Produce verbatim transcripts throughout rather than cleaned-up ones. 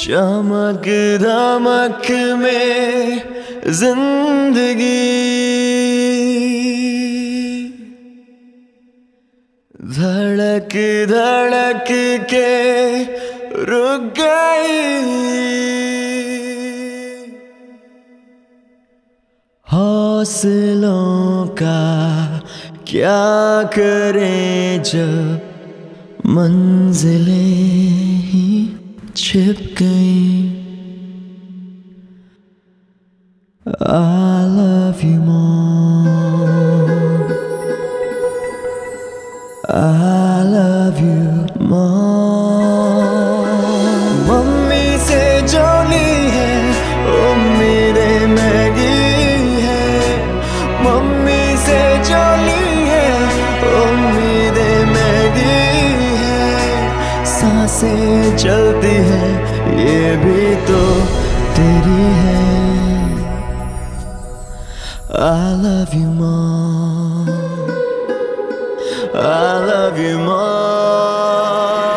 चमक धमक में जिंदगी धड़क धड़क के रुक गई। हौसलों का क्या करें जब मंजिलें ही छिप गई। I love you more, I love you more। Mummy से जो ली है उम्मीदें महंगी है, मम्मी से जो ली है उम्मीदें महंगी है। सांसें चलती है ये भी तो तेरी है। I love you more, I love you more।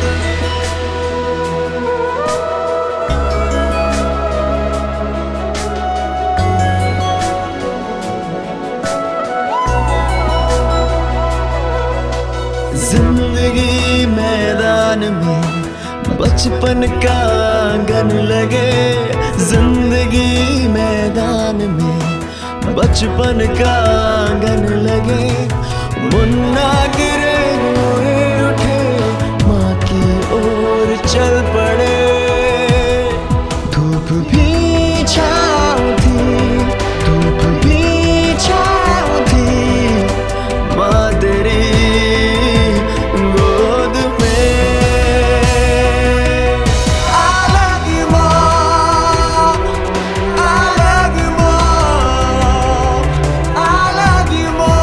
जिंदगी मैदान में बचपन का आंगन लगे, जिंदगी मैदान में बचपन का आंगन लगे। मुन्ना गिरे हुए उठे माँ की ओर चल पड़े। धूप भी छाँव थी, धूप भी छाँव थी माँ तेरी गोद में। I love you more, I love you more, I love you more।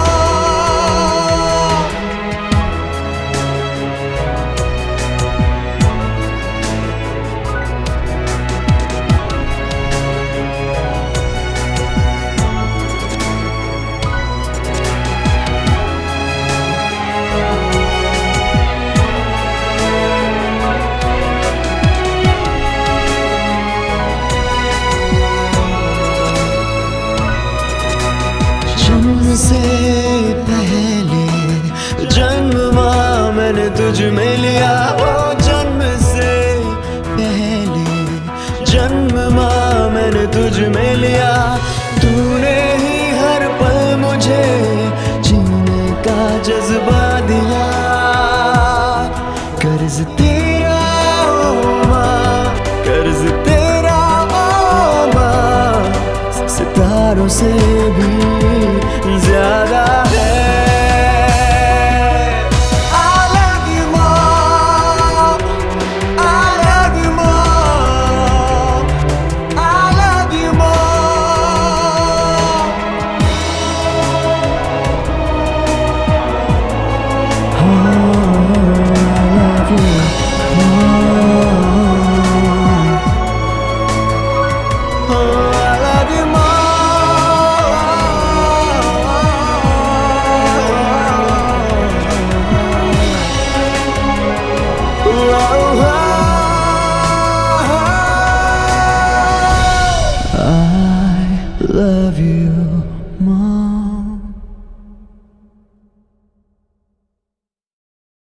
जन्म से पहले जन्म माँ मैंने तुझ में लिया। ओ जन्म से पहले जन्म माँ मैंने तुझ में लिया। तूने ही हर पल मुझे जीने का जज्बा दिया। कर्ज तेरा ओ माँ, कर्ज तेरा ओ माँ सितारों से भी ज्यादा है। I love you more, I love you more, I love you more। Oh, I love you more, oh, I love you more। I love you।